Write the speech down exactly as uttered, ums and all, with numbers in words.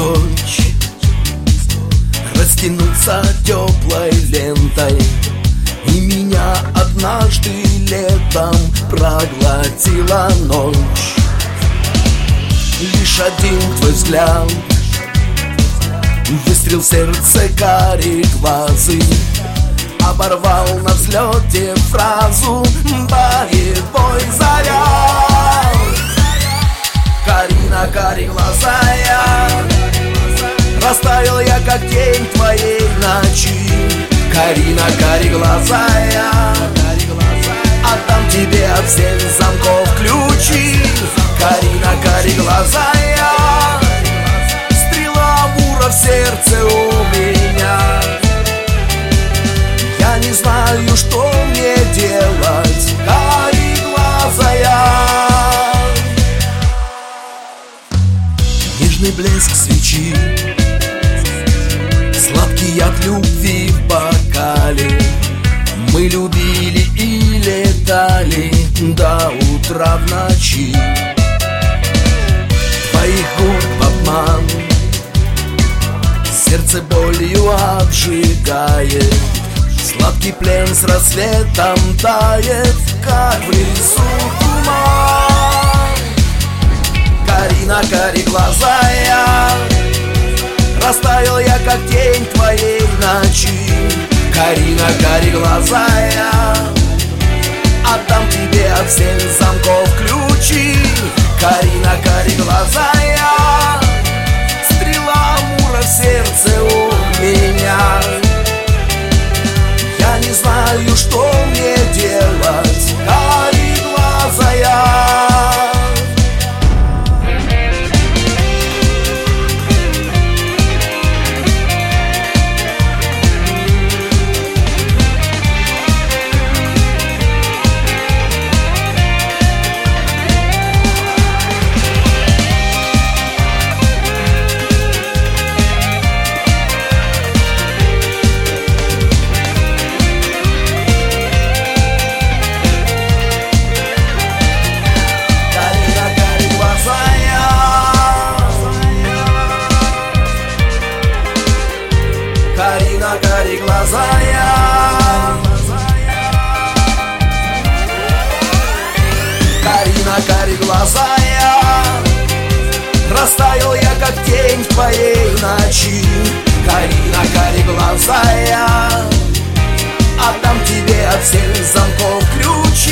скотч растянуться теплой лентой, и меня однажды летом проглотила ночь. Лишь один твой взгляд, выстрел в сердце карие глазы, оборвал на взлете фразу боевой заряд. Карина, карие глаза я, растаял я, как тень твоей ночи. Карина, карие глаза я, отдам тебе от всех замков ключи. Карина, карие глаза я, стрела мура в сердце у меня. Я не знаю, что мне делать, карие глаза я. Нежный блеск свечи, сладкий от любви в бокале. Мы любили и летали до утра в ночи. Твоих губ обман сердце болью обжигает. Сладкий плен с рассветом тает, как в лесу туман. Карина, карие глаза я, растаял я, как тень твоей ночи. Карина, карие глаза я, отдам тебе от всех замков ключи. Карина, карие глаза я, стрела мура в сердце у меня. Я не знаю, что мне делать, карие глаза я. Карина, карие глаза я, Карина, карие глаза я, растаял я, как тень в твоей ночи. Карина, карие глаза я, отдам тебе от всех замков ключи.